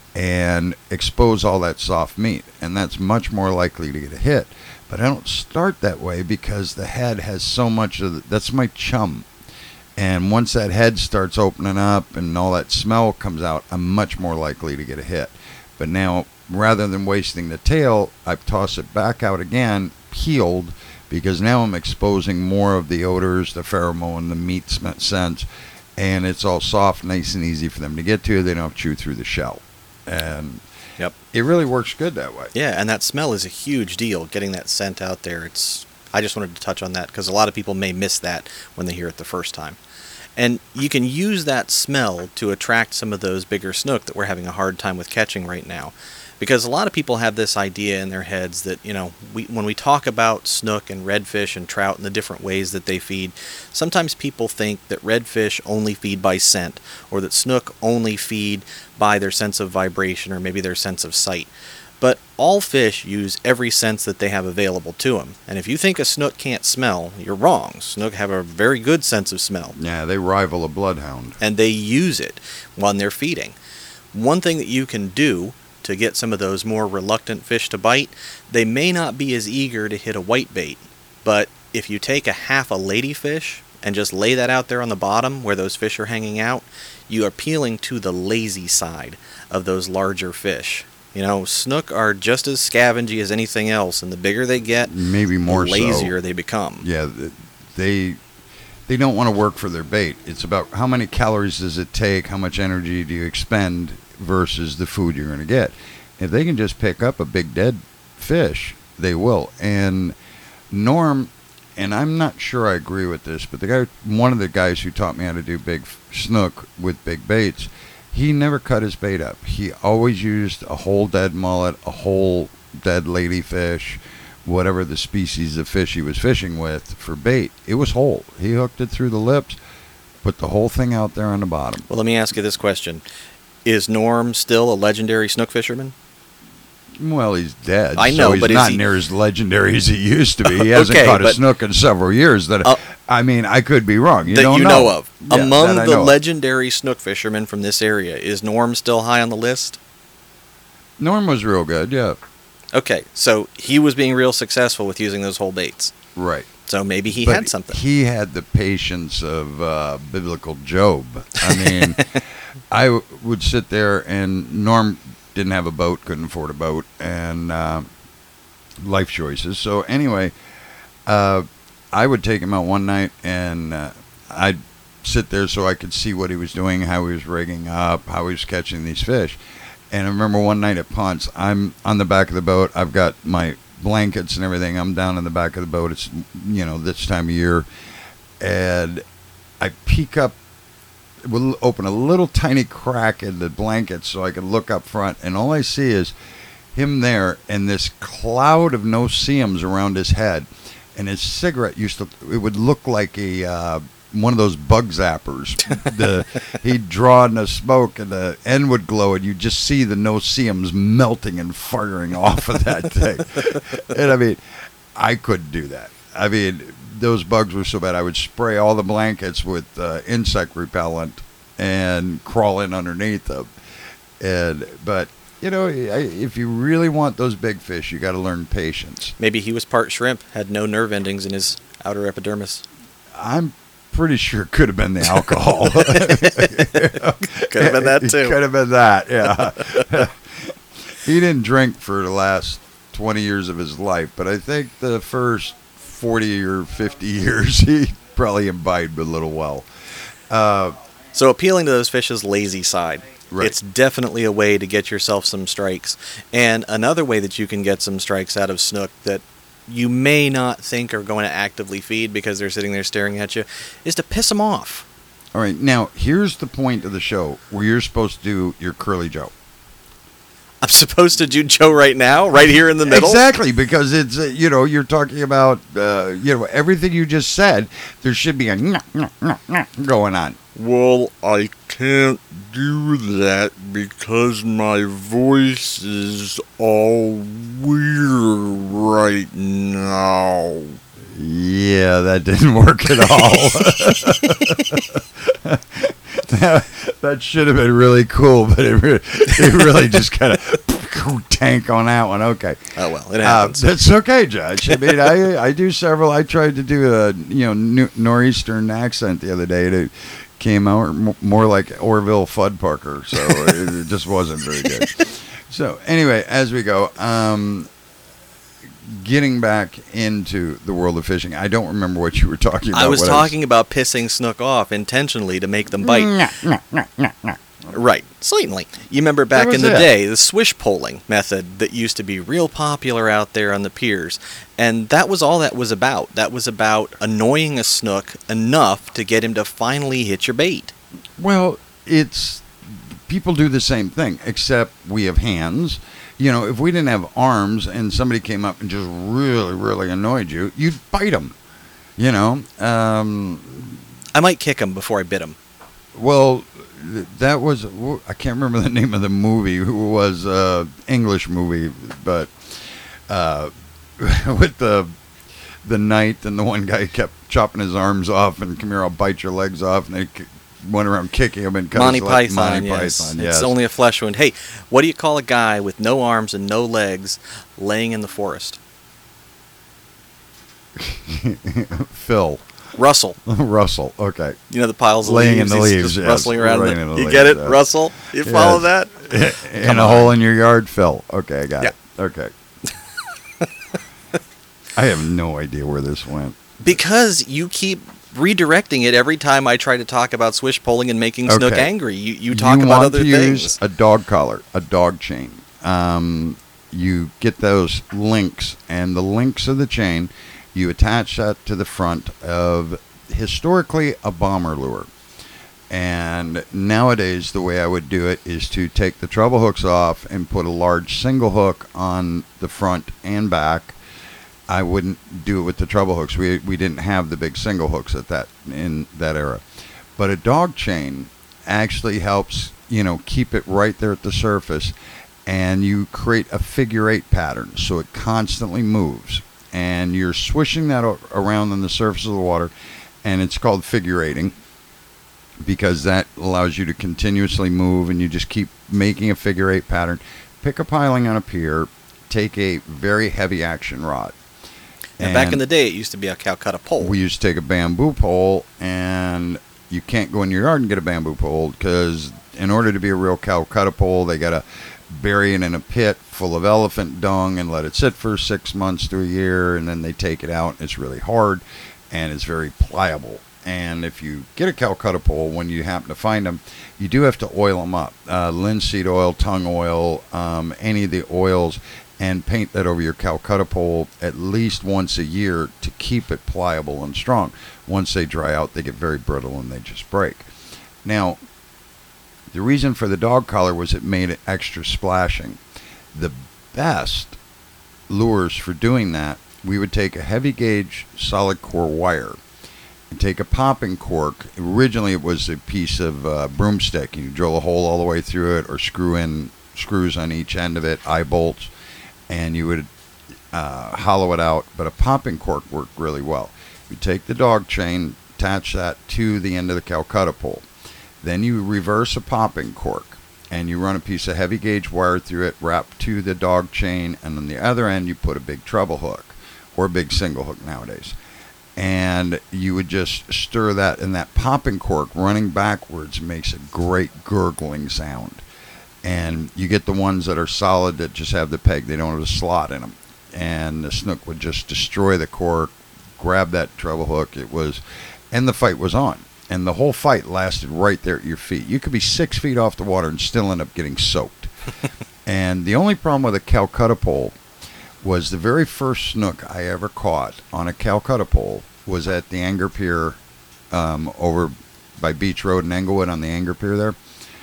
and expose all that soft meat, and that's much more likely to get a hit. But I don't start that way, because the head has so much of the, that's my chum, and once that head starts opening up and all that smell comes out, I'm much more likely to get a hit. But now, rather than wasting the tail, I toss it back out again, peeled, because now I'm exposing more of the odors, the pheromone, the meat sm- scent, and it's all soft, nice and easy for them to get to. They don't have to chew through the shell. And Yep. it really works good that way. Yeah, and that smell is a huge deal, getting that scent out there. It's I just wanted to touch on that, because a lot of people may miss that when they hear it the first time. And you can use that smell to attract some of those bigger snook that we're having a hard time with catching right now. Because a lot of people have this idea in their heads that, you know, we, when we talk about snook and redfish and trout and the different ways that they feed, sometimes people think that redfish only feed by scent, or that snook only feed by their sense of vibration, or maybe their sense of sight. But all fish use every sense that they have available to them. And if you think a snook can't smell, you're wrong. Snook have a very good sense of smell, Yeah, they rival a bloodhound. and they use it when they're feeding. One thing that you can do to get some of those more reluctant fish to bite, they may not be as eager to hit a whitebait, but if you take a half a ladyfish and just lay that out there on the bottom where those fish are hanging out, you are appealing to the lazy side of those larger fish. You know, snook are just as scavengy as anything else, and the bigger they get, Maybe more the so. lazier they become. Yeah, th- they they don't want to work for their bait. It's about how many calories does it take, how much energy do you expend versus the food you're going to get. If they can just pick up a big dead fish, they will. And Norm, and I'm not sure I agree with this, but the guy, one of the guys who taught me how to do big f- snook with big baits, he never cut his bait up. He always used a whole dead mullet, a whole dead ladyfish, whatever the species of fish he was fishing with for bait. It was whole. He hooked it through the lips, put the whole thing out there on the bottom. Well, let me ask you this question. Is Norm still a legendary snook fisherman? Well, he's dead. I know, so he's but is not he- near as legendary as he used to be. He hasn't Okay, caught a but- snook in several years. That Uh, I mean, I could be wrong. You that don't you know. know, of. Yeah, Among that I the know of. legendary snook fishermen from this area, is Norm still high on the list? Norm was real good. Yeah, Okay, so he was being real successful with using those whole baits. right. So maybe he But had something. He had the patience of uh, biblical Job. I mean, I w- would sit there, and Norm didn't have a boat, couldn't afford a boat, and uh, life choices. So anyway, uh, I would take him out one night, and uh, I'd sit there so I could see what he was doing, how he was rigging up, how he was catching these fish. And I remember one night at Ponce, I'm on the back of the boat. I've got my blankets and everything. I'm down in the back of the boat. It's, you know, this time of year. And I peek up, we'll open a little tiny crack in the blankets so I can look up front. And all I see is him there and this cloud of no-see-ums around his head. And his cigarette used to, it would look like a... Uh, one of those bug zappers. The, he'd draw in the smoke and the end would glow and you'd just see the no-see-ums melting and firing off of that thing. And I mean, I couldn't do that. I mean, those bugs were so bad. I would spray all the blankets with uh, insect repellent and crawl in underneath them. And but you know, if you really want those big fish, you got to learn patience. Maybe he was part shrimp, had no nerve endings in his outer epidermis. I'm pretty sure it could have been the alcohol. Could have been that too. Could have been that, yeah. He didn't drink for the last twenty years of his life, but I think the first forty or fifty years he probably imbibed a little well. Uh, so appealing to those fish's lazy side. Right. It's definitely a way to get yourself some strikes. And another way that you can get some strikes out of snook that you may not think are going to actively feed because they're sitting there staring at you, is to piss them off. All right, now here's the point of the show where you're supposed to do your Curly Joe. I'm supposed to do Joe right now, right here in the middle? Exactly, because it's, uh, you know, you're talking about, uh, you know, everything you just said, there should be a going on. Well, I can't do that because my voice is all weird right now. Yeah, that didn't work at all. that, that should have been really cool, but it, re- it really just kind of tank on that one. Okay. Oh, well, it happens. Uh, that's okay, Judge. I mean, I I do several. I tried to do a, you know, northeastern accent the other day. It came out more like Orville Fuddparker, so it just wasn't very good. So anyway, as we go, um, getting back into the world of fishing, I don't remember what you were talking about. I was what talking I was... about pissing snook off intentionally to make them bite. Right, certainly. You remember back in the it. day, the swish poling method that used to be real popular out there on the piers. And that was all that was about. That was about annoying a snook enough to get him to finally hit your bait. Well, it's... people do the same thing, except we have hands. You know, if we didn't have arms and somebody came up and just really, really annoyed you, you'd bite them. You know? Um, I might kick him before I bit him. Well... that was, I can't remember the name of the movie. It was an English movie, but uh, with the the knight and the one guy kept chopping his arms off and come here, I'll bite your legs off, and they went around kicking him and cut Monty his Python, Monty yes. Python, It's yes. only a flesh wound. Hey, what do you call a guy with no arms and no legs laying in the forest? Phil. Russell. Russell, okay. You know the piles of Laying leaves? in the He's leaves, just yes. rustling around. Laying The, in the you leaves, get it, yes. Russell? You follow Yes. that? In Come a on. hole in your yard, Phil. Okay, I got Yeah. it. Okay. I have no idea where this went. Because you keep redirecting it every time I try to talk about swish poling and making Snook Okay. angry. You you talk you about want other to things. use a dog collar, a dog chain. Um, you get those links, and the links of the chain, you attach that to the front of historically a bomber lure. And nowadays, the way I would do it is to take the treble hooks off and put a large single hook on the front and back. I wouldn't do it with the treble hooks. We we didn't have the big single hooks at that in that era. But a dog chain actually helps, you know, keep it right there at the surface, and you create a figure eight pattern so it constantly moves, and you're swishing that o- around on the surface of the water, and it's called figure eighting because that allows you to continuously move, and you just keep making a figure eight pattern. Pick a piling on a pier, take a very heavy action rod. And back in the day, it used to be a Calcutta pole. We used to take a bamboo pole, and you can't go in your yard and get a bamboo pole because in order to be a real Calcutta pole, they got to bury it in a pit full of elephant dung and let it sit for six months to a year, and then they take it out, and it's really hard, and it's very pliable. And if you get a Calcutta pole, when you happen to find them, you do have to oil them up. Uh, linseed oil, tongue oil, um, any of the oils, and paint that over your Calcutta pole at least once a year to keep it pliable and strong. Once they dry out, they get very brittle and they just break. Now, the reason for the dog collar was it made it extra splashing. The best lures for doing that, we would take a heavy gauge solid core wire and take a popping cork. Originally it was a piece of uh, broomstick, and you drill a hole all the way through it or screw in screws on each end of it, eye bolts, and you would uh, hollow it out. But a popping cork worked really well. You take the dog chain, attach that to the end of the Calcutta pole. Then you reverse a popping cork, and you run a piece of heavy gauge wire through it, wrap to the dog chain, and on the other end you put a big treble hook, or a big single hook nowadays. And you would just stir that, and that popping cork running backwards makes a great gurgling sound. And you get the ones that are solid that just have the peg, they don't have a slot in them. And the snook would just destroy the cork, grab that treble hook. It was, and the fight was on. And the whole fight lasted right there at your feet. You could be six feet off the water and still end up getting soaked. And the only problem with a Calcutta pole was the very first snook I ever caught on a Calcutta pole was at the Anger Pier um, over by Beach Road in Englewood on the Anger Pier there.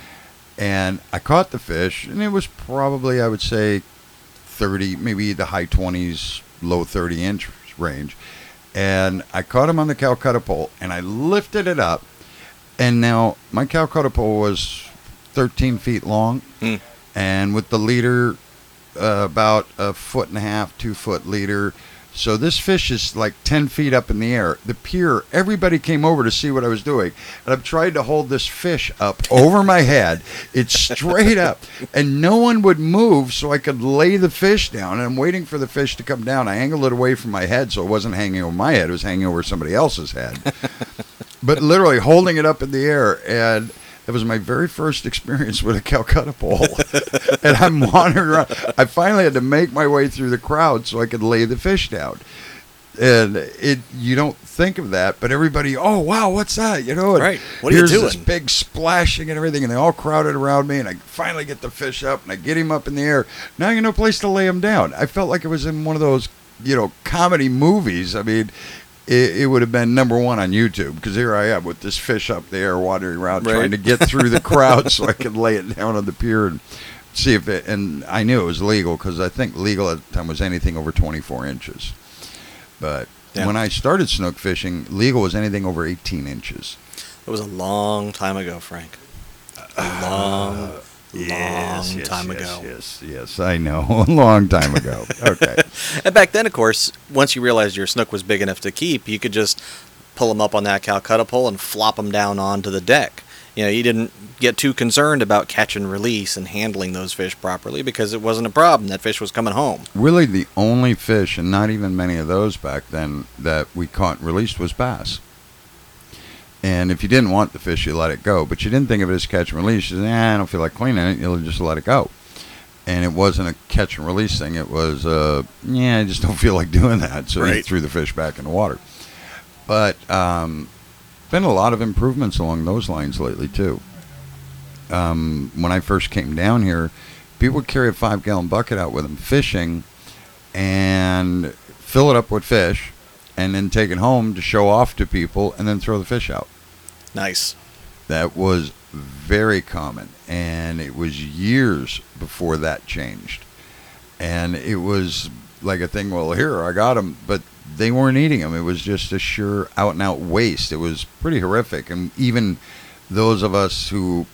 And I caught the fish, and it was probably, I would say, thirty, maybe the high twenties, low thirty inch range. And I caught him on the Calcutta pole, and I lifted it up. And now my Calcutta pole was thirteen feet long, mm. and with the leader uh, about a foot and a half, two foot leader. So this fish is like ten feet up in the air. The pier, everybody came over to see what I was doing. And I'm trying to hold this fish up over my head. It's straight up. And no one would move so I could lay the fish down. And I'm waiting for the fish to come down. I angled it away from my head so it wasn't hanging over my head. It was hanging over somebody else's head. But literally holding it up in the air. And that was my very first experience with a Calcutta pole. And I'm wandering around. I finally had to make my way through the crowd so I could lay the fish down. And it, you don't think of that, but everybody, oh, wow, what's that? You know, and right. What are you doing? Here's this big splashing and everything, and they all crowded around me, and I finally get the fish up, and I get him up in the air. Now I got no place to lay him down. I felt like it was in one of those, you know, comedy movies. I mean, It, it would have been number one on YouTube, because here I am with this fish up there wandering around, right, trying to get through the crowd so I could lay it down on the pier and see if it, and I knew it was legal, because I think legal at the time was anything over twenty-four inches. But yeah, when I started snook fishing, legal was anything over eighteen inches. It was a long time ago, Frank. A long, uh, yes, long yes, time yes, ago. Yes, yes, I know. A long time ago. Okay. And back then, of course, once you realized your snook was big enough to keep, you could just pull them up on that Calcutta pole and flop them down onto the deck. You know, you didn't get too concerned about catch and release and handling those fish properly, because it wasn't a problem. That fish was coming home. Really, the only fish, and not even many of those back then, that we caught and released was bass. And if you didn't want the fish, you let it go. But you didn't think of it as catch and release. You said, eh, I don't feel like cleaning it. You'll just let it go. And it wasn't a catch and release thing. It was, uh, yeah, I just don't feel like doing that. So right. you threw the fish back in the water. But um, been a lot of improvements along those lines lately, too. Um, when I first came down here, people would carry a five-gallon bucket out with them fishing and fill it up with fish and then take it home to show off to people and then throw the fish out. Nice. That was very common, and it was years before that changed. And it was like a thing, well, here, I got them, but they weren't eating them. It was just a sure out-and-out waste. It was pretty horrific. And even those of us who,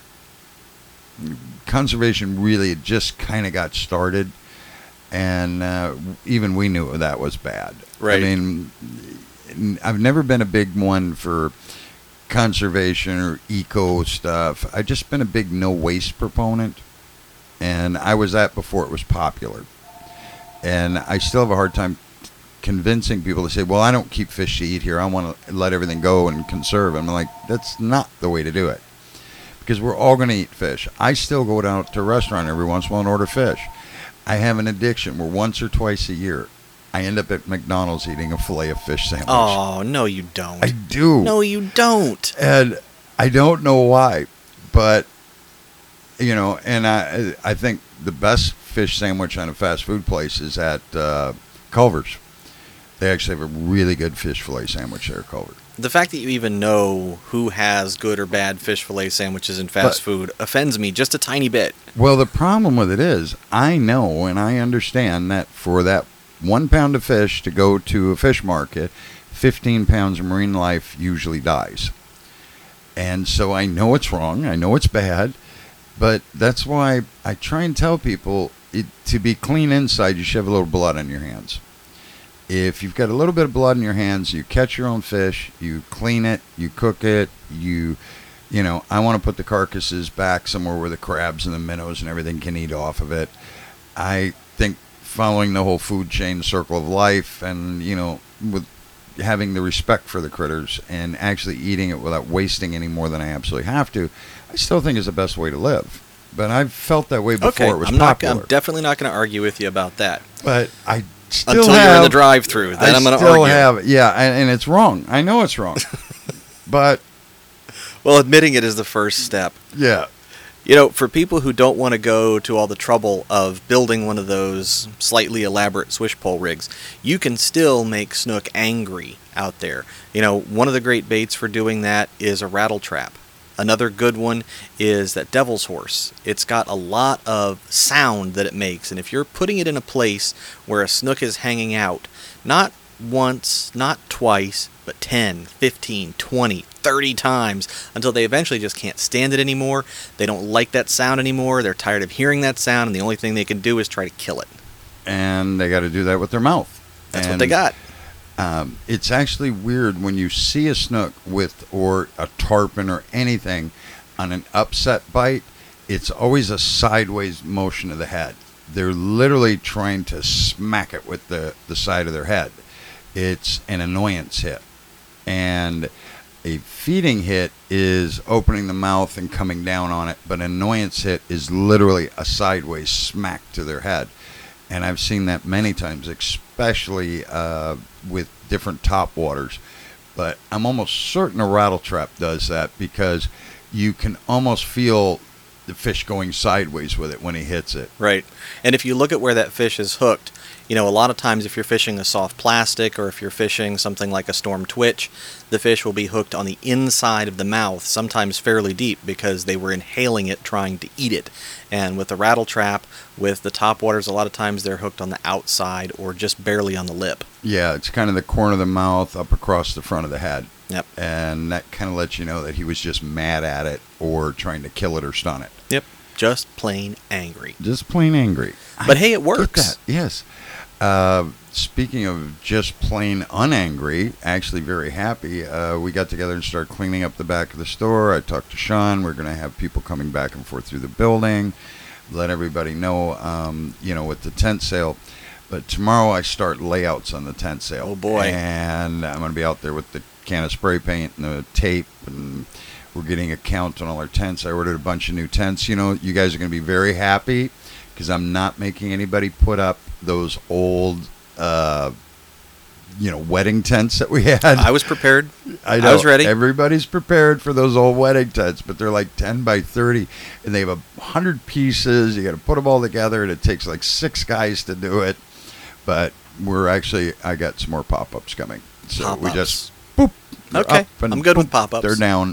conservation really just kind of got started, and uh, even we knew that was bad. Right. I mean, I've never been a big one for conservation or eco stuff. I've just been a big no waste proponent, and I was that before it was popular. And I still have a hard time convincing people to say, well, I don't keep fish to eat here. I want to let everything go and conserve. I'm like, that's not the way to do it. because we're all going to eat fish. I still go down to a restaurant every once in a while and order fish. I have an addiction where once or twice a year, I end up at McDonald's eating a fillet of fish sandwich. Oh, no, you don't. I do. No, you don't. And I don't know why, but, you know, and I I think the best fish sandwich on a fast food place is at uh, Culver's. They actually have a really good fish fillet sandwich there at Culver's. The fact that you even know who has good or bad fish fillet sandwiches in fast But- food offends me just a tiny bit. Well, the problem with it is, I know and I understand that for that one pound of fish to go to a fish market, fifteen pounds of marine life usually dies. And so I know it's wrong. I know it's bad. But that's why I try and tell people it, to be clean inside, you should have a little blood on your hands. If you've got a little bit of blood in your hands, you catch your own fish, you clean it, you cook it, you, you know, I want to put the carcasses back somewhere where the crabs and the minnows and everything can eat off of it. I think following the whole food chain circle of life and, you know, with having the respect for the critters and actually eating it without wasting any more than I absolutely have to, I still think is the best way to live. But I've felt that way before Okay, it was I'm not. popular. I'm definitely not going to argue with you about that. but I still Until have, you're in the drive-through, then I I'm going to still argue. have, yeah, and, and it's wrong. I know it's wrong. But, Well, admitting it is the first step. yeah. You know, for people who don't want to go to all the trouble of building one of those slightly elaborate swish pole rigs, you can still make snook angry out there. You know, one of the great baits for doing that is a rattle trap. Another good one is that devil's horse. It's got a lot of sound that it makes, and if you're putting it in a place where a snook is hanging out, not once, not twice, but ten, fifteen, twenty, thirty times until they eventually just can't stand it anymore. They don't like that sound anymore. They're tired of hearing that sound, and the only thing they can do is try to kill it. And they got to do that with their mouth. That's and, what they got. Um, it's actually weird when you see a snook with, or a tarpon or anything on an upset bite, it's always a sideways motion of the head. They're literally trying to smack it with the, the side of their head. It's an annoyance hit. And a feeding hit is opening the mouth and coming down on it, but an annoyance hit is literally a sideways smack to their head. And I've seen that many times, especially uh, with different top waters. But I'm almost certain a rattle trap does that because you can almost feel the fish going sideways with it when he hits it. Right. And if you look at where that fish is hooked, you know, a lot of times if you're fishing a soft plastic or if you're fishing something like a storm twitch, the fish will be hooked on the inside of the mouth, sometimes fairly deep because they were inhaling it trying to eat it. And with the rattle trap, with the top waters, a lot of times they're hooked on the outside or just barely on the lip. Yeah, it's kind of the corner of the mouth up across the front of the head. Yep. And that kind of lets you know that he was just mad at it or trying to kill it or stun it. Yep. Just plain angry. Just plain angry. But I hey, it get works. that, yes. Uh, speaking of just plain unangry, actually very happy, uh, we got together and started cleaning up the back of the store. I talked to Sean. We're going to have people coming back and forth through the building, let everybody know, um, you know, with the tent sale. But tomorrow I start layouts on the tent sale. Oh, boy. And I'm going to be out there with the can of spray paint and the tape, and we're getting a count on all our tents. I ordered a bunch of new tents. You know, you guys are going to be very happy because I'm not making anybody put up those old, uh, you know, wedding tents that we had. I was prepared. I, know, I was ready. Everybody's prepared for those old wedding tents, but they're like ten by thirty, and they have a hundred pieces. You got to put them all together, and it takes like six guys to do it. But we're actually, I got some more pop-ups coming. So Pop-ups. we just, boop. they're Okay, up and I'm good with boop, pop-ups. They're down.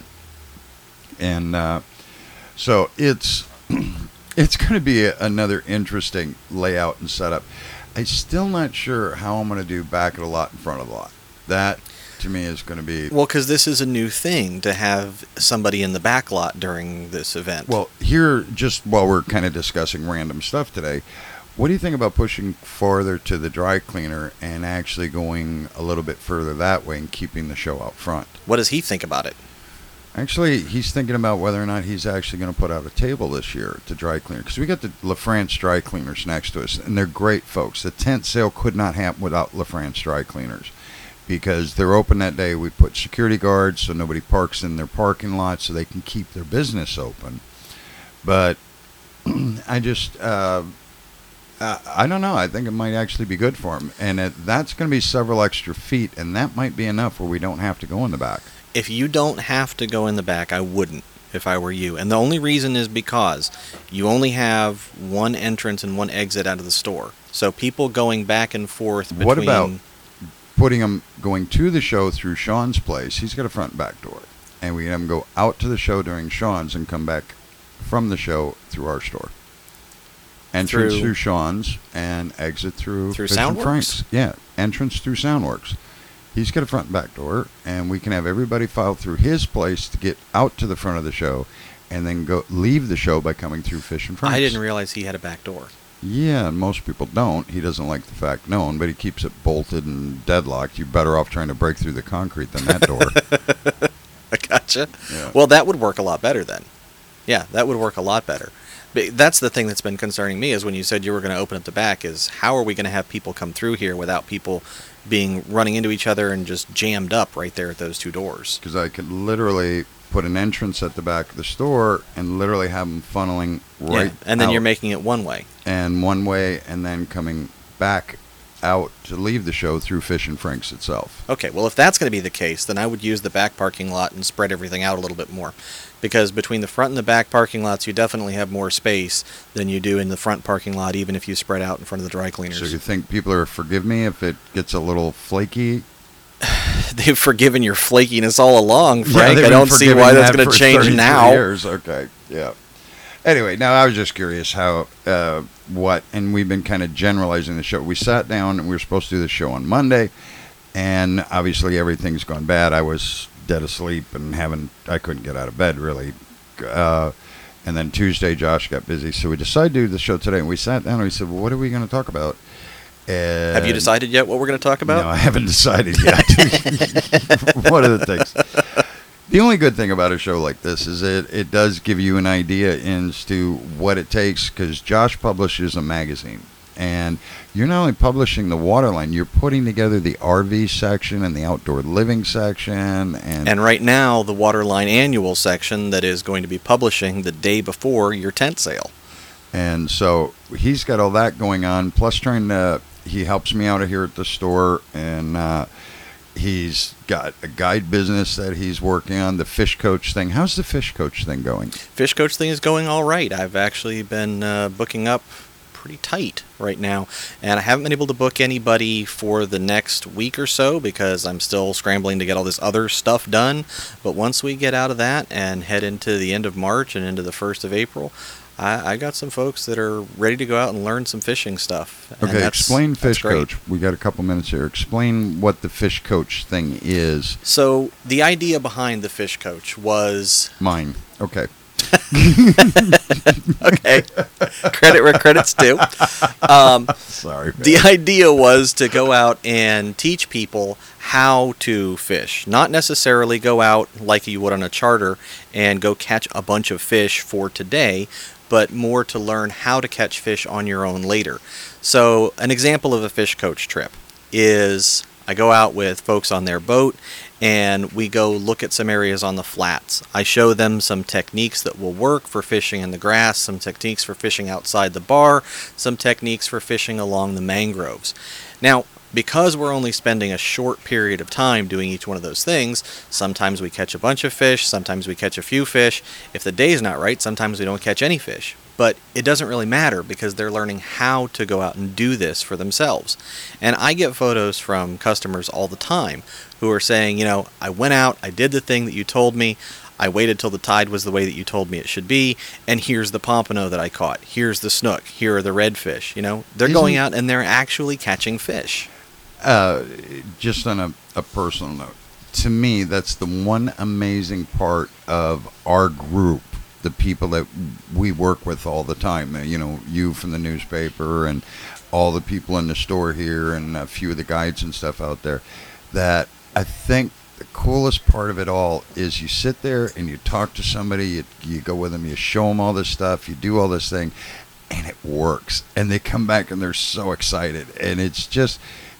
And uh, so it's... It's going to be a, another interesting layout and setup. I'm still not sure how I'm going to do back of the lot and front of the lot. That, to me, is going to be... Well, because this is a new thing to have somebody in the back lot during this event. Well, here, just while we're kind of discussing random stuff today, what do you think about pushing farther to the dry cleaner and actually going a little bit further that way and keeping the show out front? What does he think about it? Actually, he's thinking about whether or not he's actually going to put out a table this year at the dry cleaner. Because we got the LaFrance dry cleaners next to us, and they're great folks. The tent sale could not happen without LaFrance dry cleaners. because they're open that day. We put security guards so nobody parks in their parking lot so they can keep their business open. But I just, uh, uh, I don't know. I think it might actually be good for them. And it, that's going to be several extra feet, and that might be enough where we don't have to go in the back. If you don't have to go in the back, I wouldn't if I were you. And the only reason is because you only have one entrance and one exit out of the store. So people going back and forth between... What about putting them going to the show through Sean's place? He's got a front and back door. And we have them go out to the show during Sean's and come back from the show through our store. Entrance through, Through- through Sean's and exit through Through Fish and Soundworks? Frank's. Yeah, entrance through Soundworks. He's got a front and back door, and we can have everybody file through his place to get out to the front of the show, and then go leave the show by coming through Fish and Frank's. I didn't realize he had a back door. Yeah, and most people don't. He doesn't like the fact known, but he keeps it bolted and deadlocked. You're better off trying to break through the concrete than that door. I gotcha. Yeah. Well, that would work a lot better then. Yeah, that would work a lot better. But that's the thing that's been concerning me is when you said you were going to open up the back is how are we going to have people come through here without people being running into each other and just jammed up right there at those two doors? Because I could literally put an entrance at the back of the store and literally have them funneling right yeah, and then out. you're making it one way. And one way, and then coming back out to leave the show through Fish and Frank's itself. Okay, well, if that's going to be the case, then I would use the back parking lot and spread everything out a little bit more. Because between the front and the back parking lots, you definitely have more space than you do in the front parking lot, even if you spread out in front of the dry cleaners. So you think people are forgive me if it gets a little flaky? They've forgiven your flakiness all along, Yeah, Frank. they've I been don't see forgiving why that's that going for to change thirty-three now. Years. Okay, yeah. Anyway, now I was just curious how, uh, what, and we've been kind of generalizing the show. We sat down and we were supposed to do the show on Monday, and obviously everything's gone bad. I was dead asleep and haven't, I couldn't get out of bed really. Uh, and then Tuesday, Josh got busy, so we decided to do the show today. And we sat down and we said, well, what are we going to talk about? And Have you decided yet what we're going to talk about? No, I haven't decided yet. What are the things? The only good thing about a show like this is it, it does give you an idea as to what it takes, because Josh publishes a magazine. And you're not only publishing the Waterline, you're putting together the R V section and the outdoor living section. And, And right now, the Waterline annual section that is going to be publishing the day before your tent sale. and so he's got all that going on, plus trying to, he helps me out here at the store, and uh, he's got a guide business that he's working on, the Fish Coach thing. How's the Fish Coach thing going? Fish Coach thing is going all right. I've actually been uh, booking up pretty tight right now, and I haven't been able to book anybody for the next week or so because I'm still scrambling to get all this other stuff done. But once we get out of that and head into the end of March and into the first of April, I, I got some folks that are ready to go out and learn some fishing stuff. And Okay, that's- explain that's Fish great. Coach. We got a couple minutes here. Explain what the Fish Coach thing is. So the idea behind the Fish Coach was Mine. Okay. okay, credit where credit's due. Um, Sorry. man. The idea was to go out and teach people how to fish. Not necessarily go out like you would on a charter and go catch a bunch of fish for today, but more to learn how to catch fish on your own later. So an example of a Fish Coach trip is I go out with folks on their boat and we go look at some areas on the flats. I show them some techniques that will work for fishing in the grass, some techniques for fishing outside the bar, some techniques for fishing along the mangroves. Now, because we're only spending a short period of time doing each one of those things, sometimes we catch a bunch of fish, sometimes we catch a few fish. If the day's not right, sometimes we don't catch any fish. But it doesn't really matter because they're learning how to go out and do this for themselves. And I get photos from customers all the time who are saying, you know, I went out, I did the thing that you told me, I waited till the tide was the way that you told me it should be, and here's the pompano that I caught, here's the snook, here are the redfish. You know, they're Isn't- going out and they're actually catching fish. Uh, just on a, a personal note, to me, that's the one amazing part of our group, the people that we work with all the time. Uh, You know, you from the newspaper and all the people in the store here and a few of the guides and stuff out there, that I think the coolest part of it all is you sit there and you talk to somebody, you, you go with them, you show them all this stuff, you do all this thing, and it works. And they come back and they're so excited. And it's just...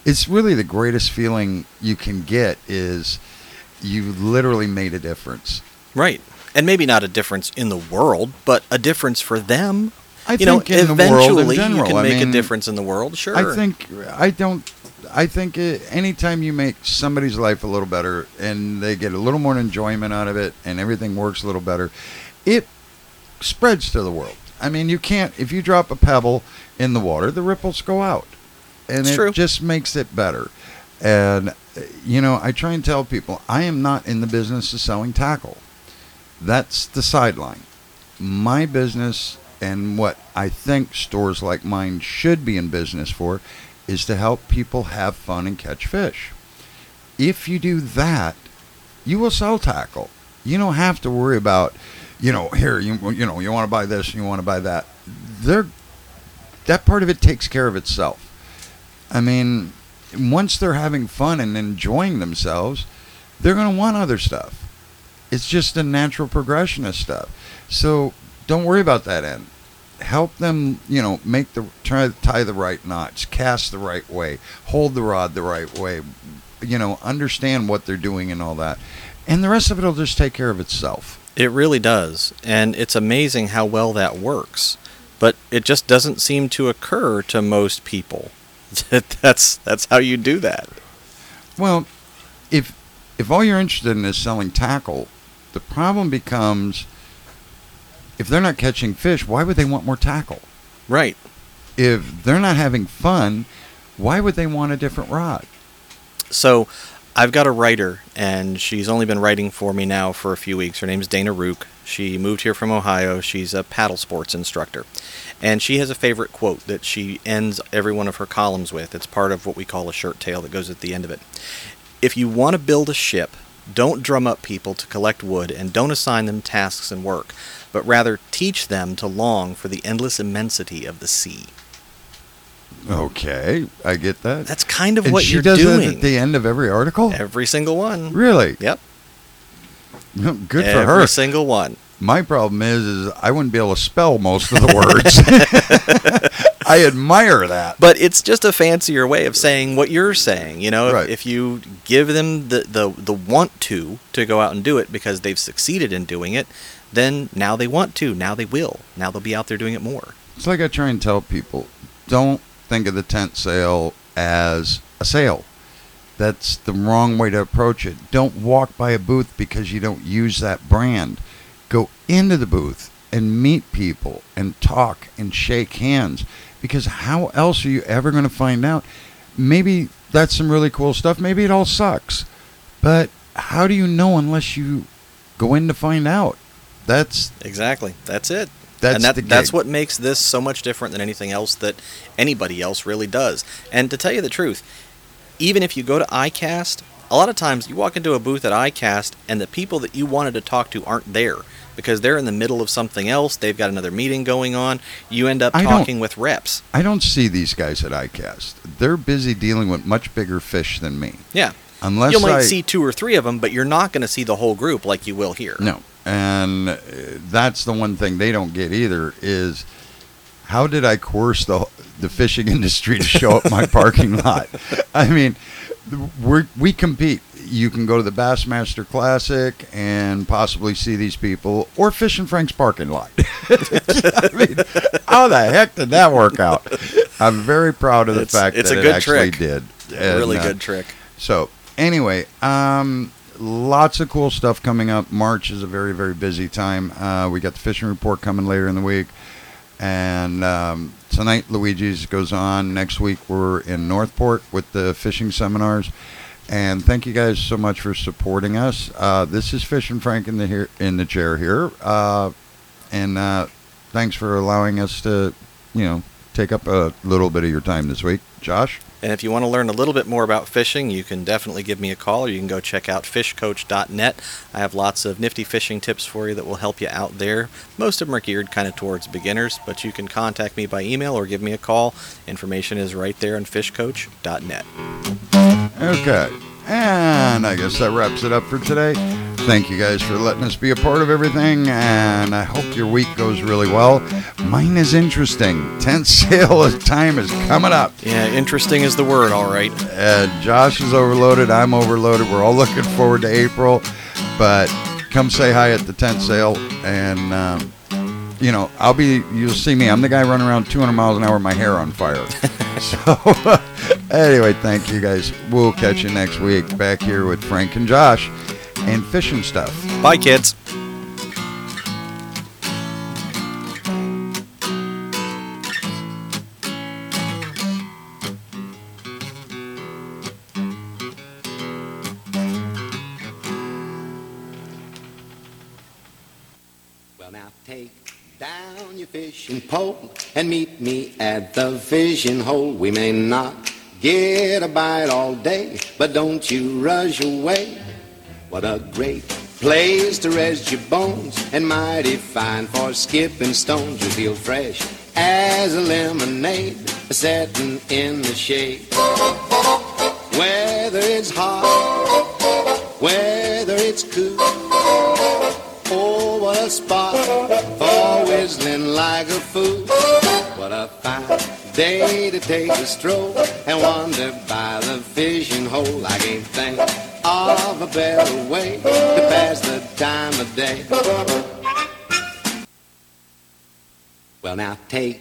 it's really the greatest feeling you can get is you literally made a difference. Right. And maybe not a difference in the world, but a difference for them. I you think know, in the world in eventually general, you can I make mean, a difference in the world, sure. I think I don't. I think it, anytime you make somebody's life a little better and they get a little more enjoyment out of it and everything works a little better, it spreads to the world. I mean, you can't if you drop a pebble in the water, the ripples go out, and It's it true. just makes it better. And you know, I try and tell people I am not in the business of selling tackle. That's the sideline. My business and what I think stores like mine should be in business for is to help people have fun and catch fish. If you do that, you will sell tackle. You don't have to worry about, you know, here, you you know, you want to buy this, you want to buy that. They're, that part of it takes care of itself. I mean, once they're having fun and enjoying themselves, they're going to want other stuff. It's just a natural progression of stuff. So don't worry about that end. Help them, you know, make the try to tie the right knots, cast the right way, hold the rod the right way, you know, understand what they're doing and all that. And the rest of it will just take care of itself. It really does. And it's amazing how well that works. But it just doesn't seem to occur to most people. that's that's how you do that. Well, if if all you're interested in is selling tackle, the problem becomes if they're not catching fish, why would they want more tackle? Right. If they're not having fun, why would they want a different rod? So I've got a writer, and she's only been writing for me now for a few weeks. Her name's Dana Rook. She moved here from Ohio. She's a paddle sports instructor. And she has a favorite quote that she ends every one of her columns with. It's part of what we call a shirt tail that goes at the end of it. If you want to build a ship, don't drum up people to collect wood and don't assign them tasks and work, but rather teach them to long for the endless immensity of the sea. Okay, I get that. That's kind of and what she you're does doing. that at the end of every article? Every single one. Really? Yep. Good for Every her. Every single one. My problem is, is I wouldn't be able to spell most of the words. I admire that. But it's just a fancier way of saying what you're saying. You know, if, Right. if you give them the, the, the want to to go out and do it because they've succeeded in doing it, then now they want to. Now they will. Now they'll be out there doing it more. It's like I try and tell people, don't think of the tent sale as a sale. That's the wrong way to approach it. Don't walk by a booth because you don't use that brand. Go into the booth and meet people and talk and shake hands, because how else are you ever going to find out? Maybe that's some really cool stuff. Maybe it all sucks. But how do you know unless you go in to find out? That's Exactly. That's it. That's and that, the that's gig. what makes this so much different than anything else that anybody else really does. And to tell you the truth, even if you go to iCast, a lot of times you walk into a booth at iCast and the people that you wanted to talk to aren't there because they're in the middle of something else. They've got another meeting going on. You end up I don't- talking with reps. I don't see these guys at iCast. They're busy dealing with much bigger fish than me. Yeah. Unless You might I, see two or three of them, but you're not going to see the whole group like you will here. No. And uh, that's the one thing they don't get either is how did I coerce the the fishing industry to show up my parking lot? I mean, we we compete. You can go to the Bassmaster Classic and possibly see these people, or Fish and Frank's parking lot. I mean, how the heck did that work out? I'm very proud of the It's- fact it's that a it good actually trick. did. A really And, uh, good trick. So anyway, um, lots of cool stuff coming up. March is a very, very busy time. Uh, we got the fishing report coming later in the week. And um, tonight, Luigi's goes on. Next week, we're in Northport with the fishing seminars. And thank you guys so much for supporting us. Uh, this is Fish and Frank in the here in the chair here. Uh, and uh, thanks for allowing us to, you know, take up a little bit of your time this week. Josh? And if you want to learn a little bit more about fishing, you can definitely give me a call, or you can go check out fish coach dot net. I have lots of nifty fishing tips for you that will help you out there. Most of them are geared kind of towards beginners, but you can contact me by email or give me a call. Information is right there on fish coach dot net. Okay. And I guess that wraps it up for today. thank you guys for letting us be a part of everything, and I hope your week goes really well. Mine is interesting. Tent sale time is coming up. Yeah, interesting is the word, all right. Uh, Josh is overloaded. I'm overloaded. We're all looking forward to April, but come say hi at the tent sale, and um, you know, I'll be. You'll see me. I'm the guy running around two hundred miles an hour, with my hair on fire. So anyway, thank you guys. We'll catch you next week back here with Frank and Josh and fishing stuff. Bye, kids. Well, now take down your fishing pole and meet me at the fishing hole. We may not get a bite all day, but don't you rush away. What a great place to rest your bones, and mighty fine for skipping stones. You feel fresh as a lemonade, setting in the shade. Whether it's hot, whether it's cool, oh, what a spot for whistling like a fool. What a fine day to take a stroll and wander by the fishing hole. I can't think of a better way to pass the time of day. Well, now take